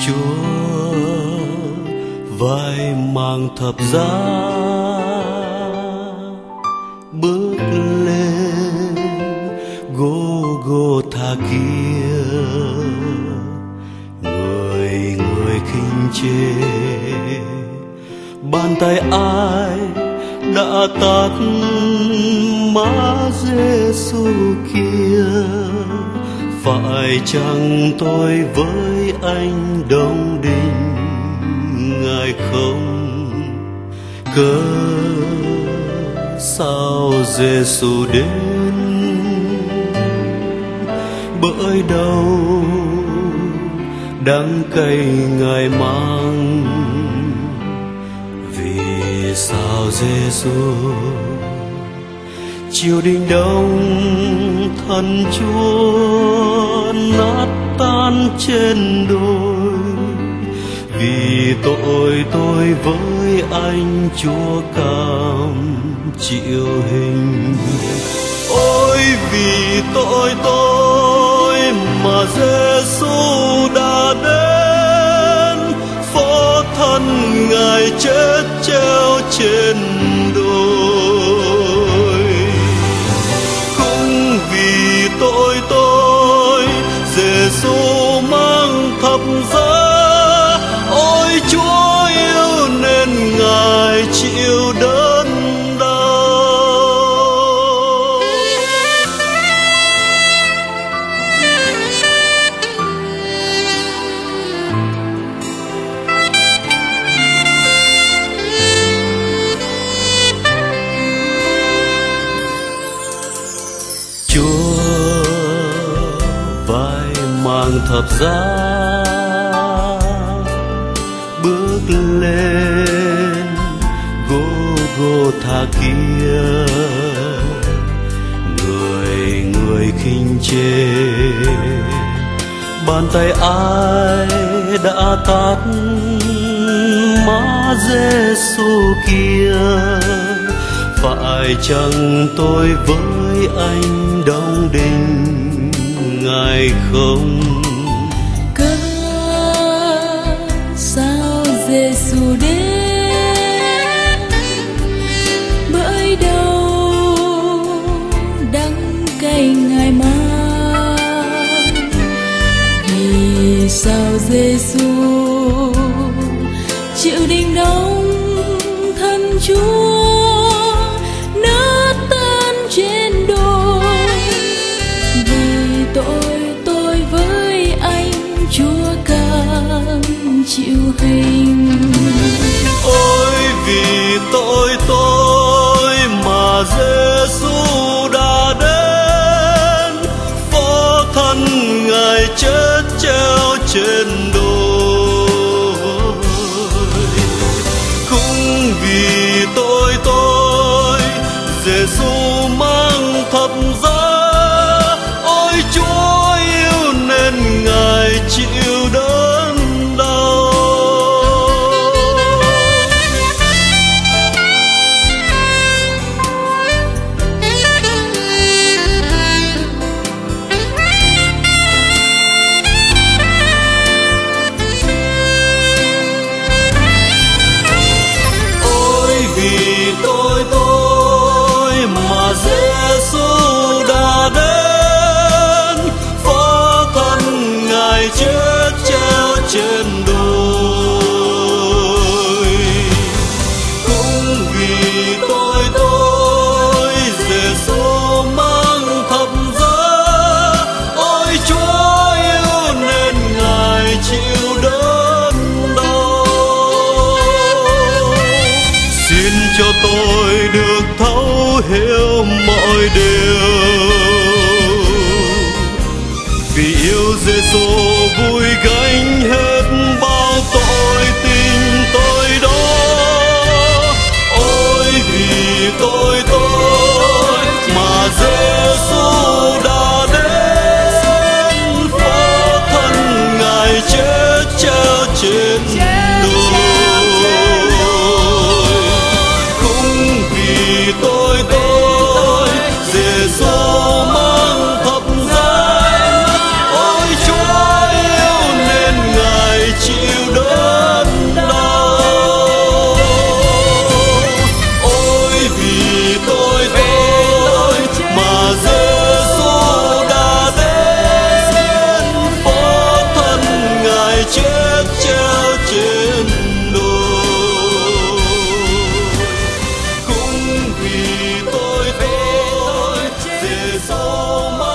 Chúa vai mang thập giá bước lên Gô-gô-tha kia, người khinh chê bàn tay ai đã tát má Giêsu kia. Phải chăng tôi với anh đồng đình Ngài không? Cớ sao Giêsu đến? Bởi đâu đắng cay Ngài mang? Vì sao Giêsu chiều đình đông thân Chúa nát tan trên đôi? Vì tội tôi với anh Chúa cam chịu hình. Ôi vì tội tôi mà Giêsu đã đến, phó thân Ngài chết treo trên đôi. Cũng vì tội tôi Giêsu mang thập giá, ôi Chúa yêu nên Ngài chịu đớn đau. Chúa vai mang thập giá bước lên Gô-gô-tha kia, người khinh chê bàn tay ai đã tát má Giêsu kia. Phải chăng tôi với anh đồng đình Ngài không? Cớ sao Giêsu đến? Bởi đâu đắng cay Ngài mang? Vì sao Giêsu chịu đình đóng thân Chúa nát tan trên đôi? Vì tôi với anh Chúa cam chịu hình. Ôi vì tội tôi mà Giêsu đã đến, phó thân Ngài chết treo trên đôi. Cũng vì tội tôi Giêsu mang thập giá, ôi Chúa yêu nên Ngài chịu đớn đau. Ôi vì tội tôi mà Giêsu đã đến, phó thân Ngài chết treo trên đôi. Cũng vì tội tôi Giêsu mang thập giá, ôi Chúa yêu nên Ngài chịu đớn đau. Xin cho tôi được thấu hiểu mọi điều, vì yêu Giêsu vui gánh hết bao tội tình tôi đó. Ôi vì tội tôi mà Giêsu đã đến, phó thân Ngài chết treo trên đôi. Cũng vì tội tôi Giêsu mang thập giá, ôi Chúa yêu nên Giêsu